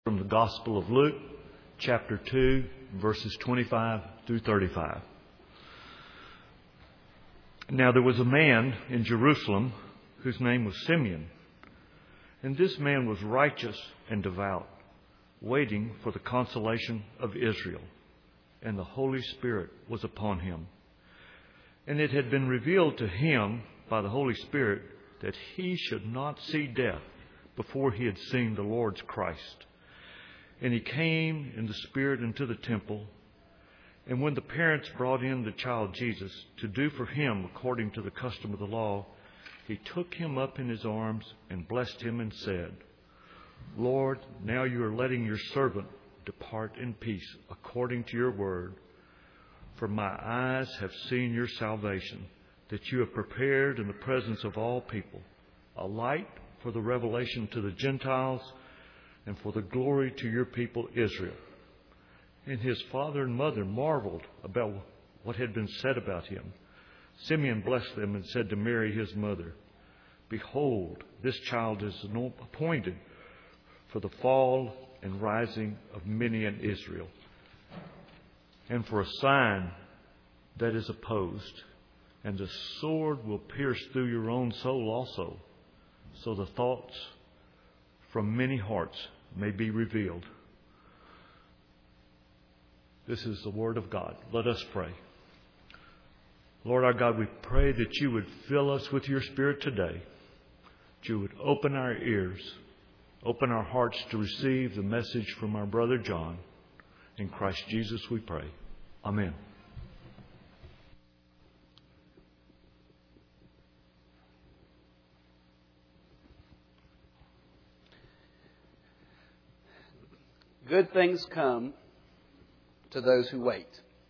From the Gospel of Luke, chapter 2, verses 25 through 35. Now there was a man in Jerusalem whose name was Simeon, and this man was righteous and devout, waiting for the consolation of Israel, and the Holy Spirit was upon him. And it had been revealed to him by the Holy Spirit that he should not see death before he had seen the Lord's Christ. And he came in the Spirit into the temple. And when the parents brought in the child Jesus to do for him according to the custom of the law, he took him up in his arms and blessed him and said, Lord, now you are letting your servant depart in peace according to your word. For my eyes have seen your salvation, that you have prepared in the presence of all people, a light for the revelation to the Gentiles, and for the glory to your people Israel. And his father and mother marveled about what had been said about him. Simeon blessed them and said to Mary his mother, Behold, this child is appointed for the fall and rising of many in Israel, and for a sign that is opposed, and the sword will pierce through your own soul also, so the thoughts from many hearts may be revealed. This is the word of God. Let us pray. Lord our God, we pray that you would fill us with your Spirit today. That you would open our ears, open our hearts to receive the message from our brother John. In Christ Jesus we pray. Amen. Good things come to those who wait.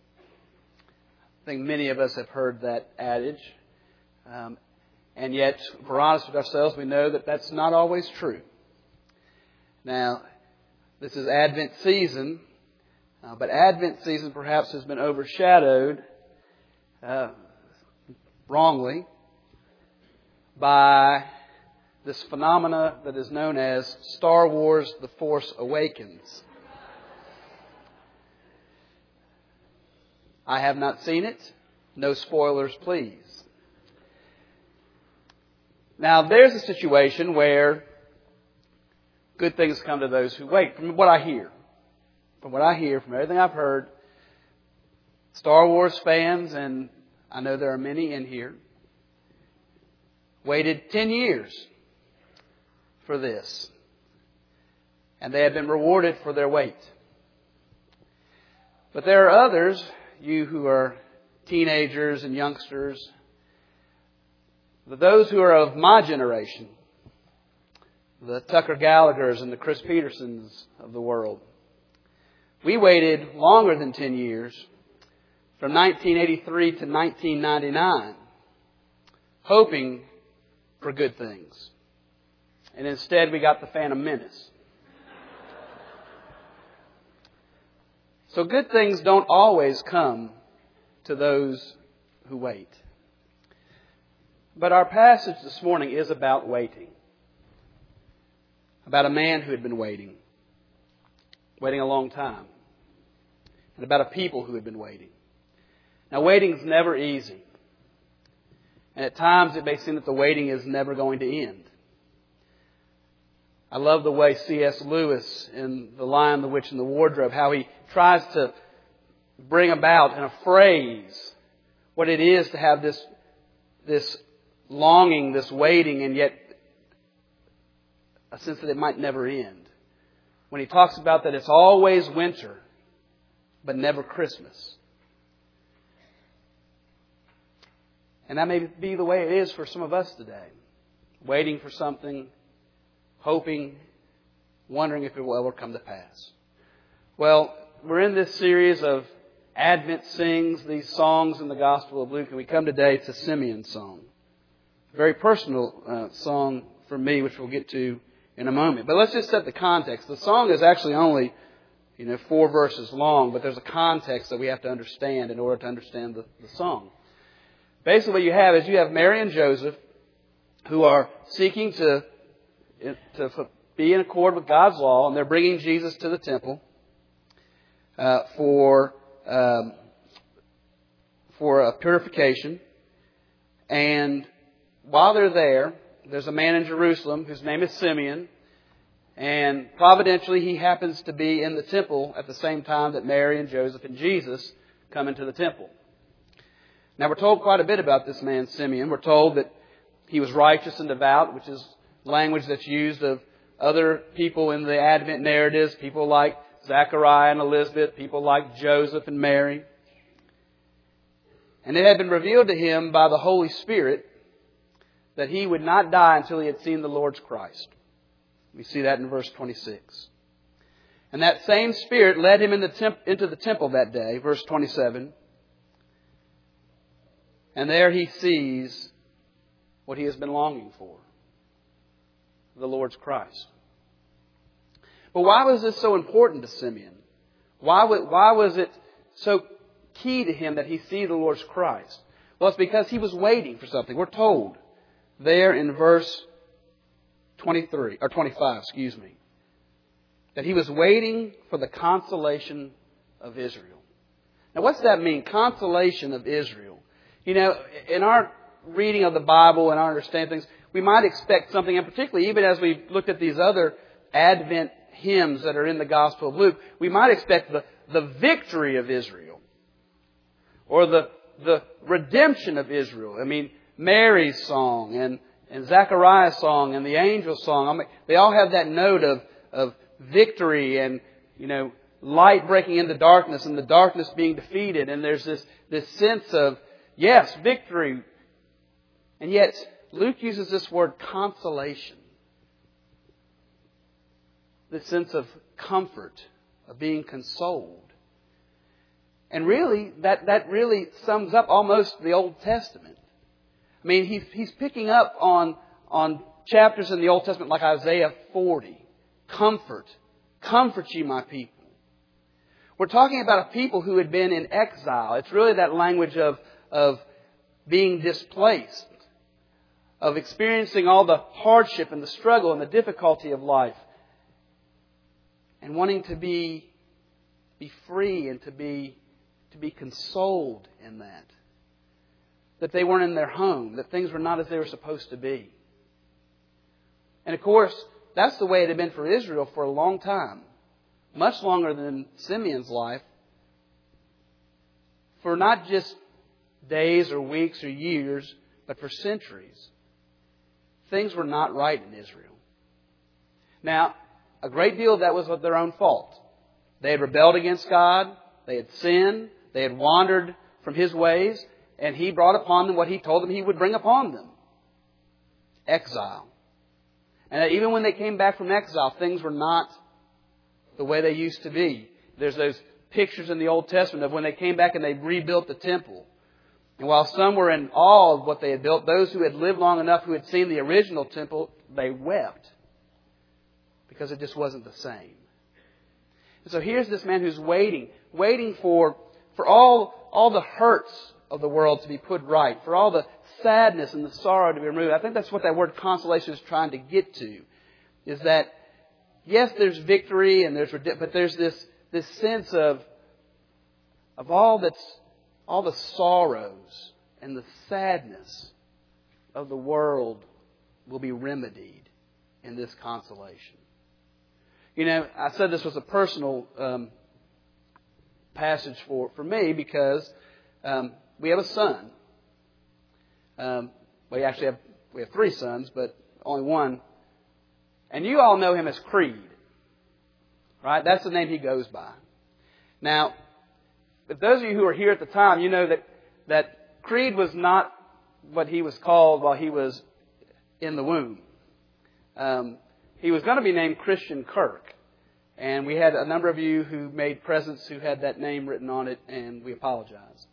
I think many of us have heard that adage. And yet, if we're honest with ourselves, we know that that's not always true. Now, this is Advent season, but Advent season perhaps has been overshadowed wrongly by this phenomena that is known as Star Wars: The Force Awakens. I have not seen it. No spoilers, please. Now, there's a situation where good things come to those who wait. From what I hear, from everything I've heard, Star Wars fans, and I know there are many in here, waited 10 years for this. And they have been rewarded for their wait. But there are others, you who are teenagers and youngsters, those who are of my generation, the Tucker Gallaghers and the Chris Petersons of the world. We waited longer than 10 years, from 1983 to 1999, hoping for good things. And instead we got the Phantom Menace. So good things don't always come to those who wait. But our passage this morning is about waiting. About a man who had been waiting a long time. And about a people who had been waiting. Now, waiting is never easy. And at times it may seem that the waiting is never going to end. I love the way C.S. Lewis in The Lion, the Witch, and the Wardrobe, how he tries to bring about in a phrase what it is to have this longing, this waiting, and yet a sense that it might never end. When he talks about that it's always winter, but never Christmas. And that may be the way it is for some of us today. Waiting for something, hoping, wondering if it will ever come to pass. Well, we're in this series of Advent sings, these songs in the Gospel of Luke, and we come today to Simeon's song. A very personal song for me, which we'll get to in a moment. But let's just set the context. The song is actually only 4 verses long, but there's a context that we have to understand in order to understand the song. Basically what you have is you have Mary and Joseph who are seeking to be in accord with God's law, and they're bringing Jesus to the temple for purification. And while they're there, there's a man in Jerusalem whose name is Simeon. And providentially, he happens to be in the temple at the same time that Mary and Joseph and Jesus come into the temple. Now, we're told quite a bit about this man, Simeon. We're told that he was righteous and devout, which is language that's used of other people in the Advent narratives, people like Zechariah and Elizabeth, people like Joseph and Mary. And it had been revealed to him by the Holy Spirit that he would not die until he had seen the Lord's Christ. We see that in verse 26. And that same Spirit led him into the temple that day, verse 27. And there he sees what he has been longing for, the Lord's Christ. But why was this so important to Simeon? Why was it so key to him that he see the Lord's Christ? Well, it's because he was waiting for something. We're told there in verse 25, that he was waiting for the consolation of Israel. Now, what's that mean? Consolation of Israel. You know, in our reading of the Bible and our understanding things, we might expect something, and particularly even as we've looked at these other Advent hymns that are in the Gospel of Luke, we might expect the victory of Israel or the redemption of Israel. I mean, Mary's song and Zechariah's song and the angel's song, I mean, they all have that note of victory and, you know, light breaking into darkness and the darkness being defeated. And there's this sense of, yes, victory. And yet, Luke uses this word consolation. This sense of comfort, of being consoled. And really, that really sums up almost the Old Testament. I mean, he's picking up on chapters in the Old Testament like Isaiah 40. Comfort ye my people. We're talking about a people who had been in exile. It's really that language of being displaced, of experiencing all the hardship and the struggle and the difficulty of life, and wanting to be free and to be consoled in that. That they weren't in their home, that things were not as they were supposed to be. And of course, that's the way it had been for Israel for a long time. Much longer than Simeon's life. For not just days or weeks or years, but for centuries. Things were not right in Israel. Now, a great deal of that was of their own fault. They had rebelled against God. They had sinned. They had wandered from His ways. And He brought upon them what He told them He would bring upon them. Exile. And even when they came back from exile, things were not the way they used to be. There's those pictures in the Old Testament of when they came back and they rebuilt the temple. And while some were in awe of what they had built, those who had lived long enough, who had seen the original temple, they wept. Because it just wasn't the same. And so here's this man who's waiting for all the hurts of the world to be put right, for all the sadness and the sorrow to be removed. I think that's what that word consolation is trying to get to. Is that, yes, there's victory and but there's this sense of all the sorrows and the sadness of the world will be remedied in this consolation. You know, I said this was a personal passage for me because we have a son. We have 3 sons, but only one. And you all know him as Creed. Right? That's the name he goes by. Now, but those of you who were here at the time, you know that Creed was not what he was called while he was in the womb. He was going to be named Christian Kirk. And we had a number of you who made presents who had that name written on it, and we apologize.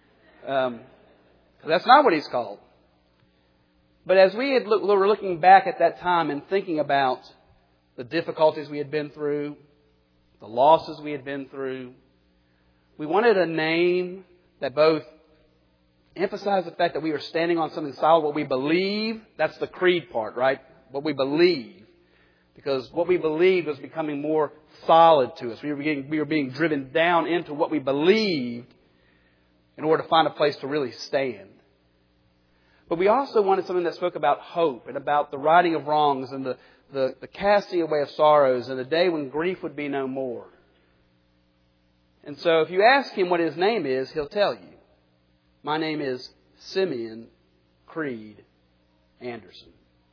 That's not what he's called. But as we were looking back at that time and thinking about the difficulties we had been through, the losses we had been through, we wanted a name that both emphasized the fact that we were standing on something solid, what we believe. That's the creed part, right? What we believe. Because what we believed was becoming more solid to us. We were being driven down into what we believed in order to find a place to really stand. But we also wanted something that spoke about hope and about the righting of wrongs and the casting away of sorrows and the day when grief would be no more. And so if you ask him what his name is, he'll tell you. My name is Simeon Creed Anderson.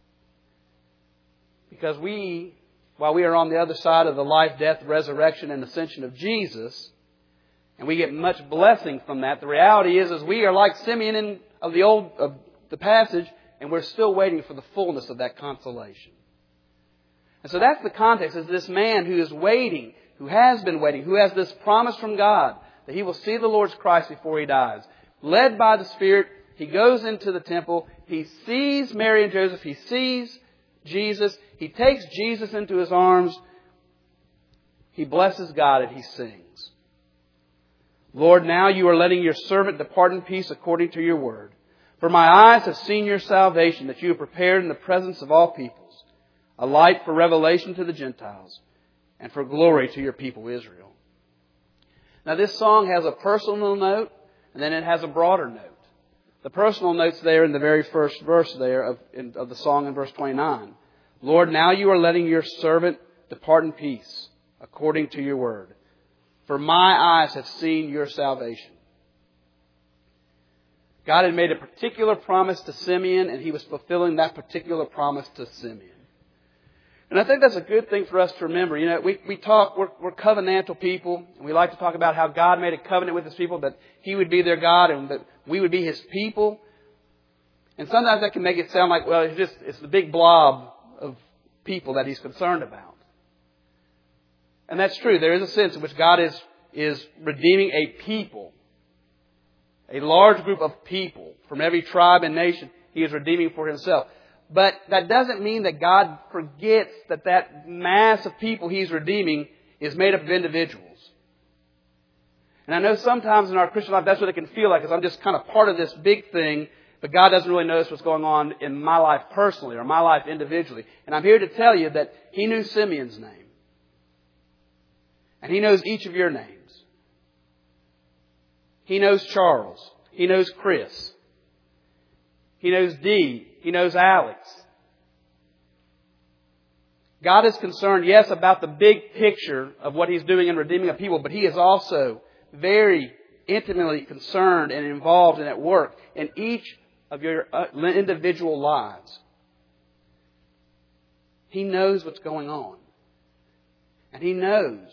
Because while we are on the other side of the life, death, resurrection, and ascension of Jesus, and we get much blessing from that, the reality is we are like Simeon of the passage, and we're still waiting for the fullness of that consolation. And so that's the context, is this man who is waiting, who has been waiting, who has this promise from God that he will see the Lord's Christ before he dies. Led by the Spirit, he goes into the temple, he sees Mary and Joseph, he sees Jesus, he takes Jesus into his arms, he blesses God and he sings. Lord, now you are letting your servant depart in peace according to your word. For my eyes have seen your salvation that you have prepared in the presence of all peoples, a light for revelation to the Gentiles and for glory to your people Israel. Now this song has a personal note and then it has a broader note. The personal note's there in the very first verse there of the song in verse 29. Lord, now you are letting your servant depart in peace according to your word. For my eyes have seen your salvation. God had made a particular promise to Simeon, and he was fulfilling that particular promise to Simeon. And I think that's a good thing for us to remember. You know, we're covenantal people, and we like to talk about how God made a covenant with His people, that He would be their God and that we would be His people. And sometimes that can make it sound like, well, it's the big blob of people that He's concerned about. And that's true. There is a sense in which God is redeeming a people, a large group of people from every tribe and nation He is redeeming for Himself. But that doesn't mean that God forgets that mass of people He's redeeming is made up of individuals. And I know sometimes in our Christian life that's what it can feel like, is I'm just kind of part of this big thing, but God doesn't really notice what's going on in my life personally or my life individually. And I'm here to tell you that He knew Simeon's name. And He knows each of your names. He knows Charles. He knows Chris. He knows Dee. He knows Alex. God is concerned, yes, about the big picture of what He's doing in redeeming a people, but He is also very intimately concerned and involved and at work in each of your individual lives. He knows what's going on. And He knows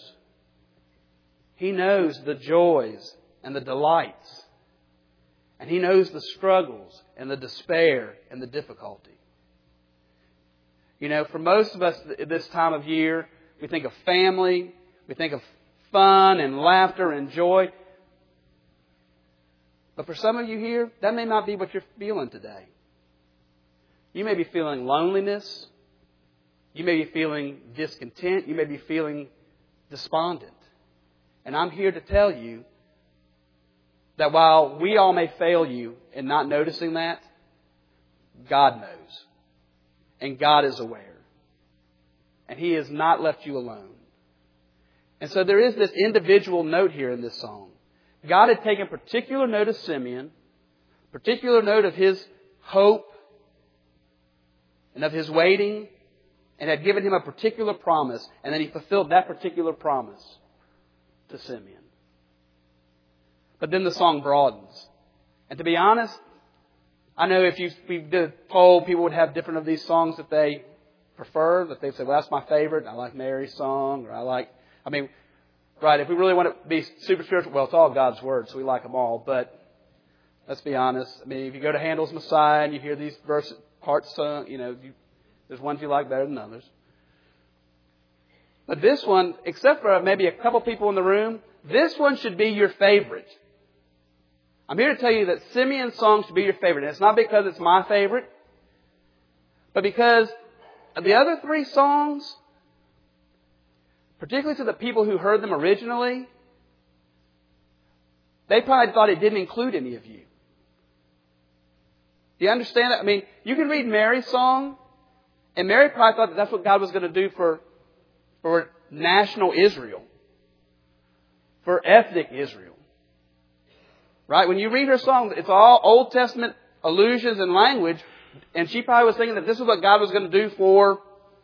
the joys and the delights. And He knows the struggles and the despair and the difficulty. You know, for most of us at this time of year, we think of family, we think of fun and laughter and joy. But for some of you here, that may not be what you're feeling today. You may be feeling loneliness. You may be feeling discontent. You may be feeling despondent. And I'm here to tell you that while we all may fail you in not noticing that, God knows. And God is aware. And He has not left you alone. And so there is this individual note here in this song. God had taken particular note of Simeon, particular note of his hope and of his waiting, and had given him a particular promise, and then He fulfilled that particular promise to Simeon. But then the song broadens. And to be honest, I know if we did a poll, people would have different of these songs that they prefer, that they'd say, well, that's my favorite. I like Mary's song, or right, if we really want to be super spiritual, well, it's all God's Word, so we like them all. But let's be honest. I mean, if you go to Handel's Messiah and you hear these parts sung, there's ones you like better than others. But this one, except for maybe a couple people in the room, this one should be your favorite. I'm here to tell you that Simeon's song should be your favorite. And it's not because it's my favorite, but because the other three songs, particularly to the people who heard them originally, they probably thought it didn't include any of you. Do you understand that? I mean, you can read Mary's song, And Mary probably thought that that's what God was going to do for national Israel. For ethnic Israel. Right? When you read her song, it's all Old Testament allusions and language. And she probably was thinking that this is what God was going to do for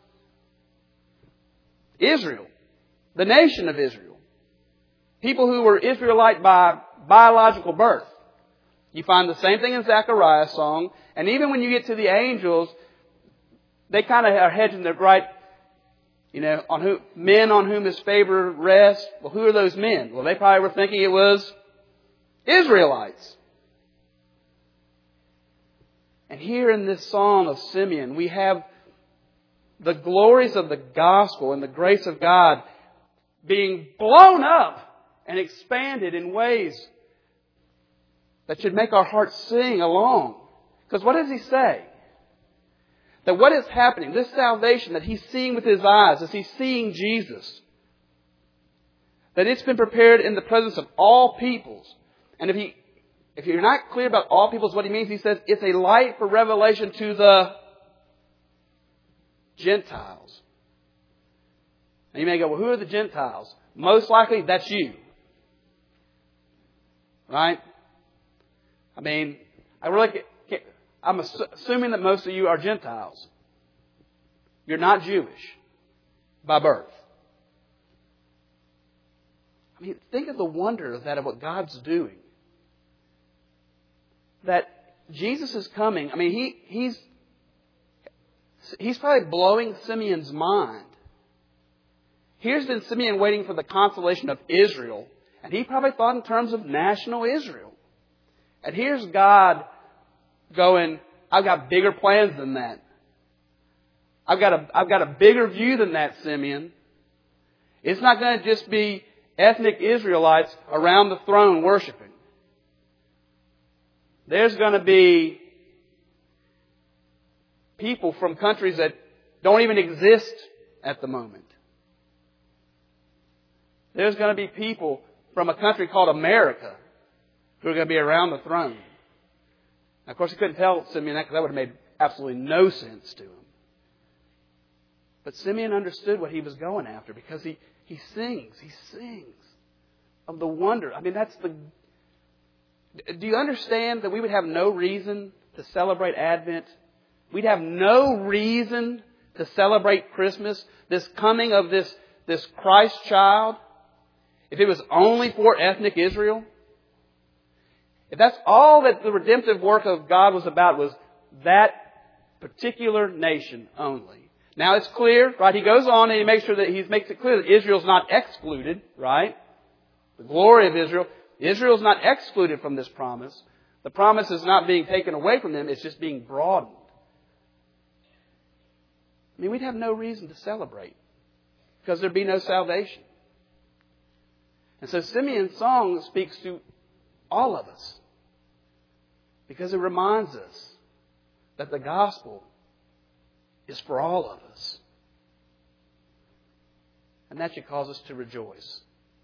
Israel. The nation of Israel. People who were Israelite by biological birth. You find the same thing in Zechariah's song. And even when you get to the angels, they kind of are hedging their right, men on whom His favor rests. Well, who are those men? Well, they probably were thinking it was Israelites. And here in this song of Simeon, we have the glories of the gospel and the grace of God being blown up and expanded in ways that should make our hearts sing along. Because what does he say? That what is happening, this salvation that he's seeing with his eyes, as he's seeing Jesus, that it's been prepared in the presence of all peoples. And if you're not clear about all peoples, what he means, he says it's a light for revelation to the Gentiles. And you may go, well, who are the Gentiles? Most likely, that's you. Right? I mean, I'm assuming that most of you are Gentiles. You're not Jewish by birth. I mean, think of the wonder of that, of what God's doing. That Jesus is coming. I mean, he's probably blowing Simeon's mind. Here's been Simeon waiting for the consolation of Israel. And he probably thought in terms of national Israel. And here's God going, I've got bigger plans than that. I've got a bigger view than that, Simeon. It's not going to just be ethnic Israelites around the throne worshiping. There's going to be people from countries that don't even exist at the moment. There's going to be people from a country called America who are going to be around the throne. Now, of course, he couldn't tell Simeon that because that would have made absolutely no sense to him. But Simeon understood what he was going after because he sings of the wonder. I mean, do you understand that we would have no reason to celebrate Advent? We'd have no reason to celebrate Christmas, this coming of this Christ child, if it was only for ethnic Israel. If that's all that the redemptive work of God was about, was that particular nation only. Now it's clear, right? He goes on and he makes it clear that Israel's not excluded, right? The glory of Israel. Israel's not excluded from this promise. The promise is not being taken away from them, it's just being broadened. I mean, we'd have no reason to celebrate because there'd be no salvation. And so Simeon's song speaks to all of us because it reminds us that the gospel is for all of us. And that should cause us to rejoice.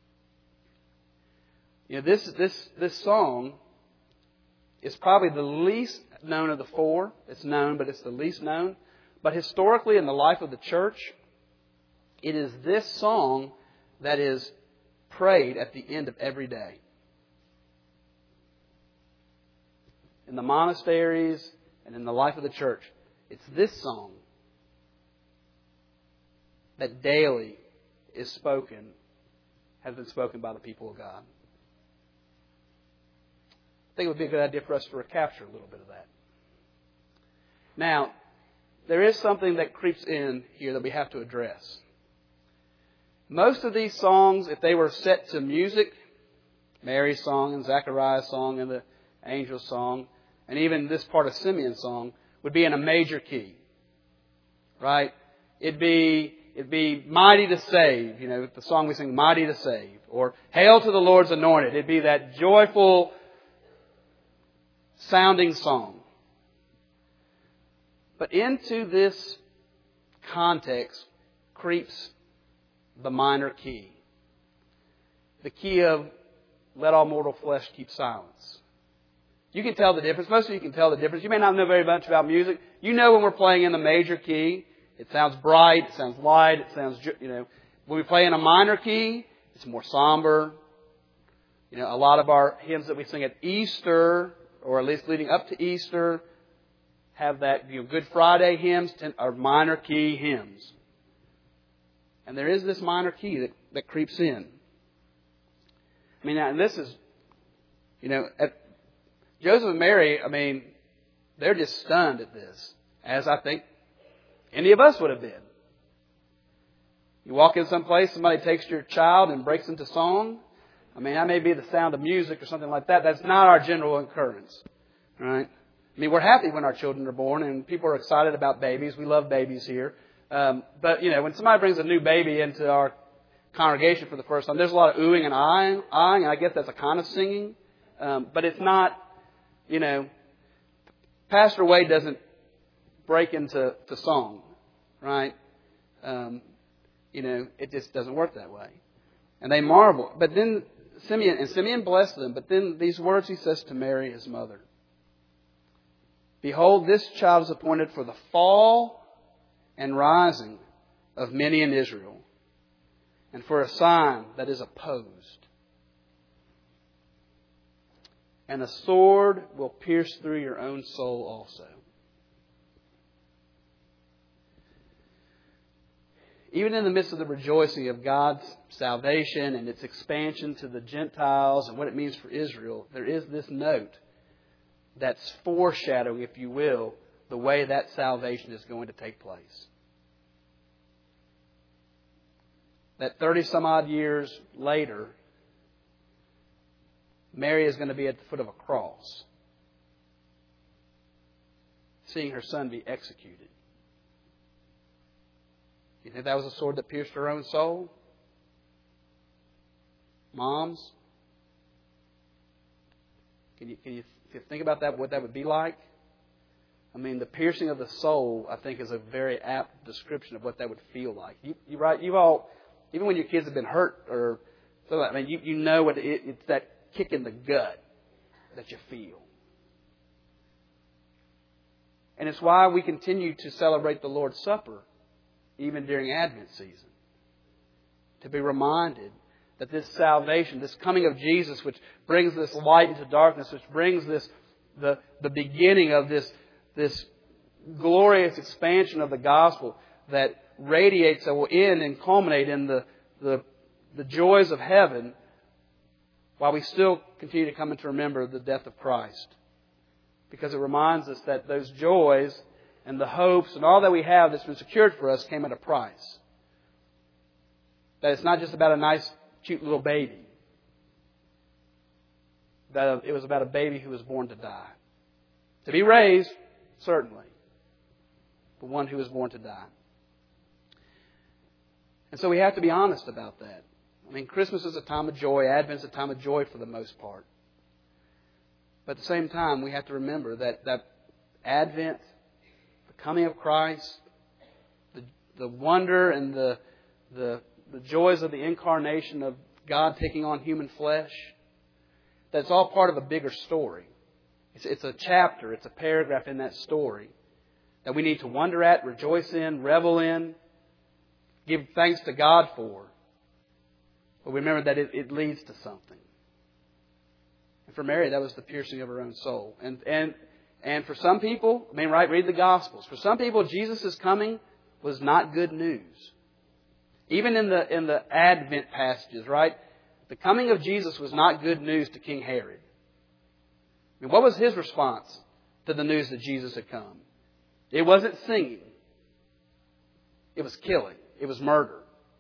You know, this song is probably the least known of the four. It's known, but it's the least known. But historically, in the life of the church, it is this song that is prayed at the end of every day. In the monasteries and in the life of the church, it's this song that daily is spoken, has been spoken by the people of God. I think it would be a good idea for us to recapture a little bit of that. Now, there is something that creeps in here that we have to address. Most of these songs, if they were set to music, Mary's song and Zechariah's song and the angel's song, and even this part of Simeon's song, would be in a major key. Right? It'd be Mighty to Save, the song we sing, Mighty to Save. Or Hail to the Lord's Anointed. It'd be that joyful sounding song. But into this context creeps the minor key. The key of let all mortal flesh keep silence. You can tell the difference. Most of you can tell the difference. You may not know very much about music. You know when we're playing in the major key It sounds bright. It sounds light. It sounds, when we play in a minor key, it's more somber. A lot of our hymns that we sing at Easter, or at least leading up to Easter, have that, Good Friday hymns are minor key hymns. And there is this minor key that creeps in. And this is, at Joseph and Mary, they're just stunned at this, as I think any of us would have been. You walk in someplace, somebody takes your child and breaks into song. That may be the sound of music or something like that. That's not our general occurrence, right? We're happy when our children are born, and people are excited about babies. We love babies here. But, when somebody brings a new baby into our congregation for the first time, there's a lot of oohing and eyeing, and I guess that's a kind of singing. But it's not, Pastor Wade doesn't break into song, right? It just doesn't work that way. And they marvel. But then Simeon blessed them. But then these words he says to Mary, his mother. Behold, this child is appointed for the fall and rising of many in Israel, and for a sign that is opposed. And a sword will pierce through your own soul also. Even in the midst of the rejoicing of God's salvation and its expansion to the Gentiles and what it means for Israel, there is this note that's foreshadowing, if you will, the way that salvation is going to take place. That 30 some odd years later, Mary is going to be at the foot of a cross, seeing her son be executed. You think that was a sword that pierced her own soul? Moms? Can you think about that, what that would be like? The piercing of the soul, I think, is a very apt description of what that would feel like. You've all, even when your kids have been hurt or something, you know what it's that kick in the gut that you feel. And it's why we continue to celebrate the Lord's Supper even during Advent season. To be reminded that this salvation, this coming of Jesus, which brings this light into darkness, which brings the beginning of this glorious expansion of the gospel that radiates, that will end and culminate in the joys of heaven, while we still continue to come and to remember the death of Christ. Because it reminds us that those joys and the hopes and all that we have that's been secured for us came at a price. That it's not just about a nice, cute little baby. That it was about a baby who was born to die. To be raised, certainly. But one who was born to die. And so we have to be honest about that. Christmas is a time of joy. Advent is a time of joy for the most part. But at the same time, we have to remember that Advent, the coming of Christ, the wonder and the joys of the incarnation of God taking on human flesh, that's all part of a bigger story. It's a chapter, it's a paragraph in that story that we need to wonder at, rejoice in, revel in, give thanks to God for. But remember that it leads to something. And for Mary, that was the piercing of her own soul. And for some people, read the Gospels. For some people, Jesus' coming was not good news. Even in the Advent passages, right? The coming of Jesus was not good news to King Herod. What was his response to the news that Jesus had come? It wasn't singing. It was killing. It was murder.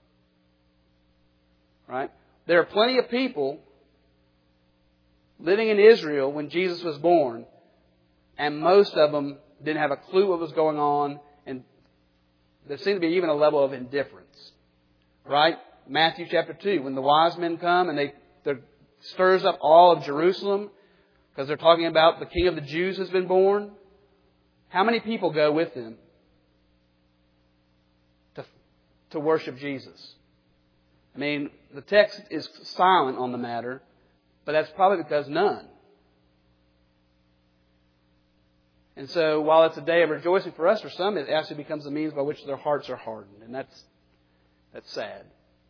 Right? There are plenty of people living in Israel when Jesus was born, and most of them didn't have a clue what was going on, and there seemed to be even a level of indifference. Right? Matthew chapter 2, when the wise men come and they stirs up all of Jerusalem because they're talking about the King of the Jews has been born. How many people go with them to worship Jesus? The text is silent on the matter, but that's probably because none. And so while it's a day of rejoicing for us, for some it actually becomes a means by which their hearts are hardened. And that's sad.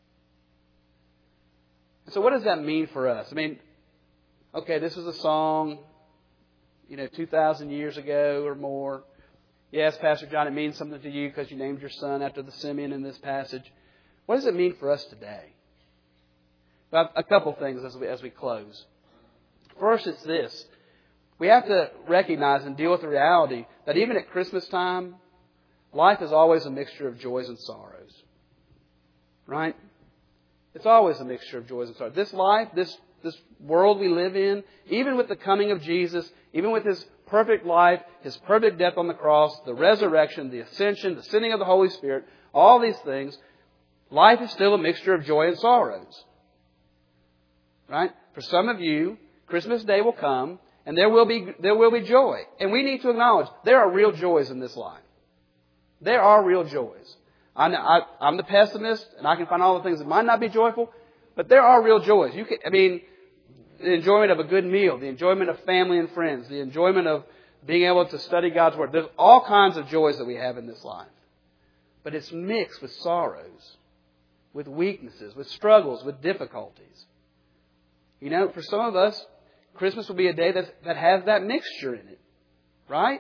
So what does that mean for us? I mean, okay, this is a song, 2,000 years ago or more. Yes, Pastor John, it means something to you because you named your son after the Simeon in this passage. What does it mean for us today? Well, a couple things as we close. First, it's this. We have to recognize and deal with the reality that even at Christmas time, life is always a mixture of joys and sorrows. Right? It's always a mixture of joys and sorrows. This life, this world we live in, even with the coming of Jesus, even with His perfect life, His perfect death on the cross, the resurrection, the ascension, the sending of the Holy Spirit, all these things, life is still a mixture of joy and sorrows. Right? For some of you, Christmas Day will come and there will be joy. And we need to acknowledge there are real joys in this life. There are real joys. I'm the pessimist and I can find all the things that might not be joyful, but there are real joys. The enjoyment of a good meal, the enjoyment of family and friends, the enjoyment of being able to study God's Word. There's all kinds of joys that we have in this life. But it's mixed with sorrows, with weaknesses, with struggles, with difficulties. For some of us, Christmas will be a day that has that mixture in it. Right?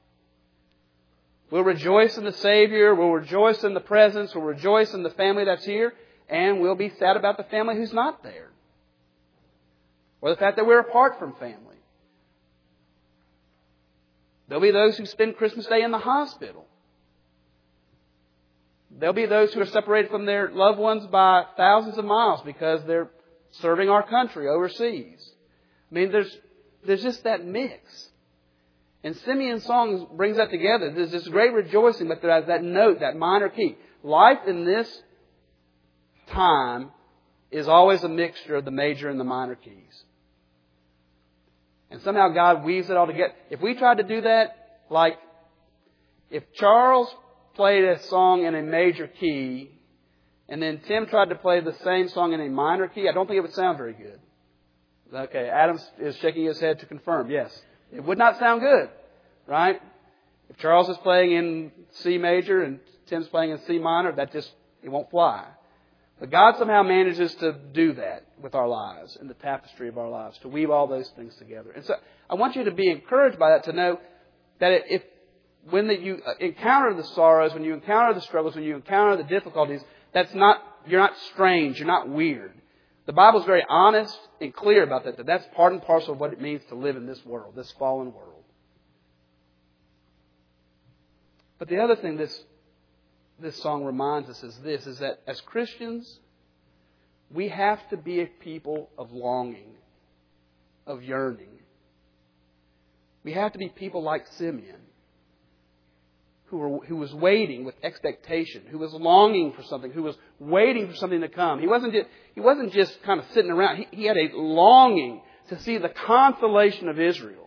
We'll rejoice in the Savior. We'll rejoice in the presence. We'll rejoice in the family that's here. And we'll be sad about the family who's not there. Or the fact that we're apart from family. There'll be those who spend Christmas Day in the hospital. There'll be those who are separated from their loved ones by thousands of miles because they're serving our country overseas. I mean, there's just that mix. And Simeon's song brings that together. There's this great rejoicing, but there's that note, that minor key. Life in this time is always a mixture of the major and the minor keys. And somehow God weaves it all together. If we tried to do that, like if Charles played a song in a major key and then Tim tried to play the same song in a minor key, I don't think it would sound very good. Okay, Adam is shaking his head to confirm. Yes, it would not sound good, right? If Charles is playing in C major and Tim's playing in C minor, it won't fly. But God somehow manages to do that with our lives and the tapestry of our lives, to weave all those things together. And so I want you to be encouraged by that, to know that when you encounter the sorrows, when you encounter the struggles, when you encounter the difficulties, you're not strange, you're not weird. The Bible is very honest and clear about that that's part and parcel of what it means to live in this world, this fallen world. But the other thing this song reminds us is that as Christians, we have to be a people of longing, of yearning. We have to be people like Simeon, who was waiting with expectation, who was longing for something, who was waiting for something to come. He wasn't just kind of sitting around. He had a longing to see the consolation of Israel.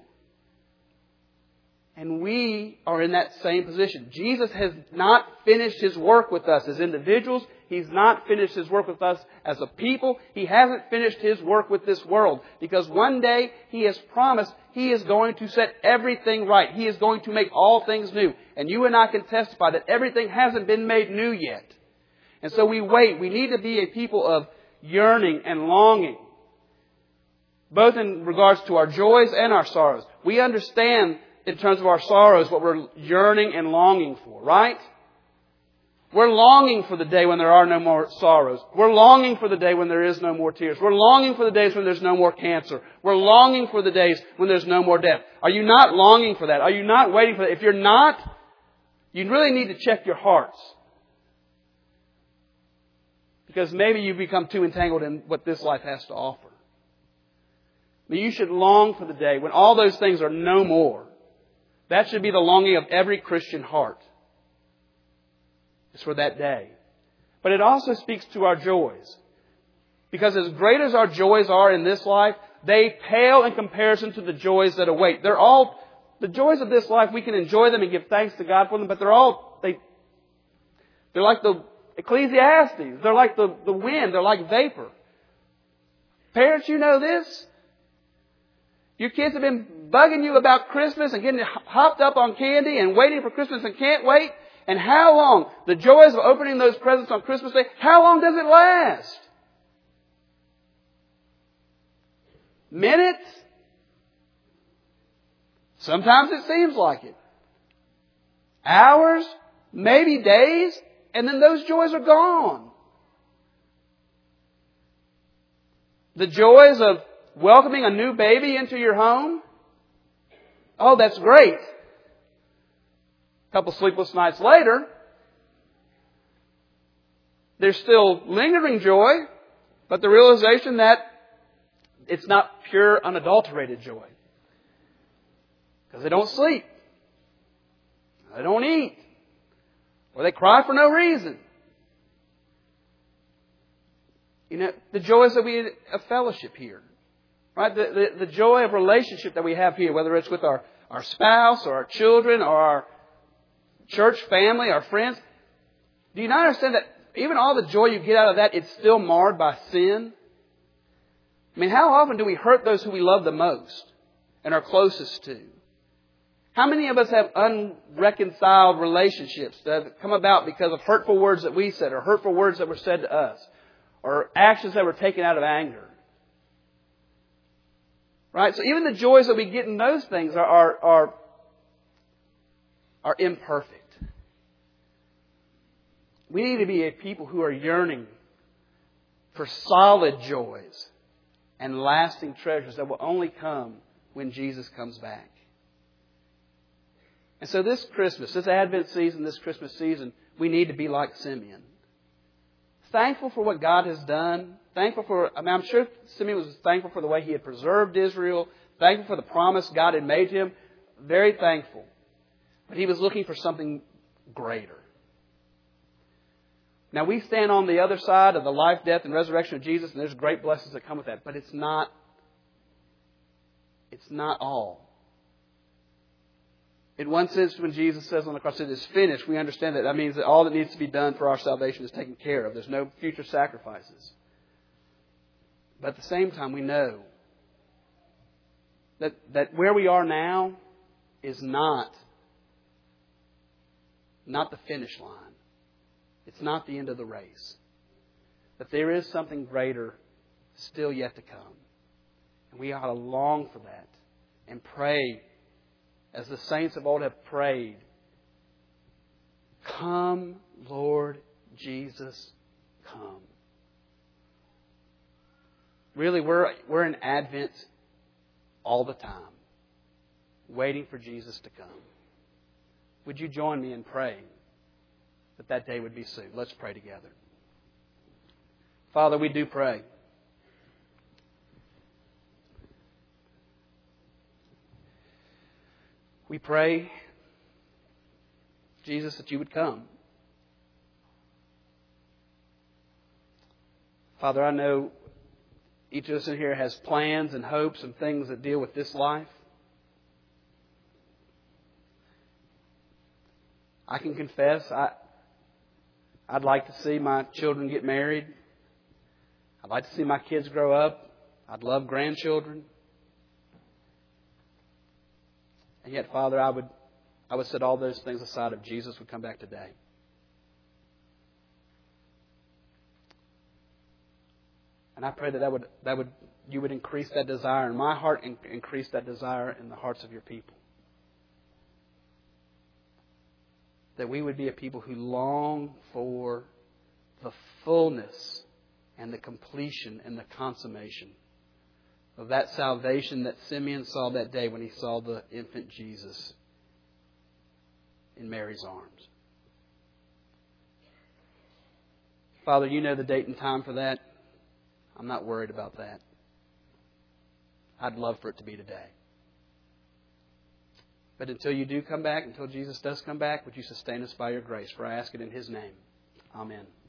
And we are in that same position. Jesus has not finished His work with us as individuals. He's not finished His work with us as a people. He hasn't finished His work with this world. Because one day He has promised He is going to set everything right. He is going to make all things new. And you and I can testify that everything hasn't been made new yet. And so we wait. We need to be a people of yearning and longing, both in regards to our joys and our sorrows. We understand in terms of our sorrows what we're yearning and longing for, right? We're longing for the day when there are no more sorrows. We're longing for the day when there is no more tears. We're longing for the days when there's no more cancer. We're longing for the days when there's no more death. Are you not longing for that? Are you not waiting for that? If you're not, you really need to check your hearts. Because maybe you've become too entangled in what this life has to offer. But you should long for the day when all those things are no more. That should be the longing of every Christian heart. It's for that day. But it also speaks to our joys. Because as great as our joys are in this life, they pale in comparison to the joys that await. The joys of this life, we can enjoy them and give thanks to God for them, but they're like the Ecclesiastes. They're like the wind. They're like vapor. Parents, you know this. Your kids have been bugging you about Christmas and getting hopped up on candy and waiting for Christmas and can't wait. And how long? The joys of opening those presents on Christmas Day, how long does it last? Minutes? Sometimes it seems like it. Hours? Maybe days? And then those joys are gone. The joys of welcoming a new baby into your home? Oh, that's great. A couple sleepless nights later, there's still lingering joy, but the realization that it's not pure, unadulterated joy. Because they don't sleep. They don't eat. Or they cry for no reason. You know, the joys that we of fellowship here. Right? The joy of relationship that we have here, whether it's with our spouse or our children or our church family, our friends. Do you not understand that even all the joy you get out of that, it's still marred by sin? I mean, how often do we hurt those who we love the most and are closest to? How many of us have unreconciled relationships that have come about because of hurtful words that we said or hurtful words that were said to us or actions that were taken out of anger? Right? So even the joys that we get in those things are imperfect. We need to be a people who are yearning for solid joys and lasting treasures that will only come when Jesus comes back. And so this Christmas, this Advent season, this Christmas season, we need to be like Simeon. Thankful for what God has done. I'm sure Simeon was thankful for the way he had preserved Israel. Thankful for the promise God had made to him. Very thankful. But he was looking for something greater. Now we stand on the other side of the life, death, and resurrection of Jesus, and there's great blessings that come with that. But it's not all. In one sense, when Jesus says on the cross, it is finished, we understand that means that all that needs to be done for our salvation is taken care of. There's no future sacrifices. But at the same time, we know that where we are now is not the finish line. It's not the end of the race. That there is something greater still yet to come. And we ought to long for that and pray as the saints of old have prayed. Come, Lord Jesus, come. Really, we're in Advent all the time, waiting for Jesus to come. Would you join me in praying that day would be soon? Let's pray together. Father, we do pray. We pray, Jesus, that you would come. Father, I know each of us in here has plans and hopes and things that deal with this life. I can confess, I'd like to see my children get married. I'd like to see my kids grow up. I'd love grandchildren. And yet, Father, I would set all those things aside if Jesus would come back today. And I pray that you would increase that desire in my heart and increase that desire in the hearts of your people. That we would be a people who long for the fullness and the completion and the consummation of that salvation that Simeon saw that day when he saw the infant Jesus in Mary's arms. Father, you know the date and time for that. I'm not worried about that. I'd love for it to be today. But until you do come back, until Jesus does come back, would you sustain us by your grace? For I ask it in His name. Amen.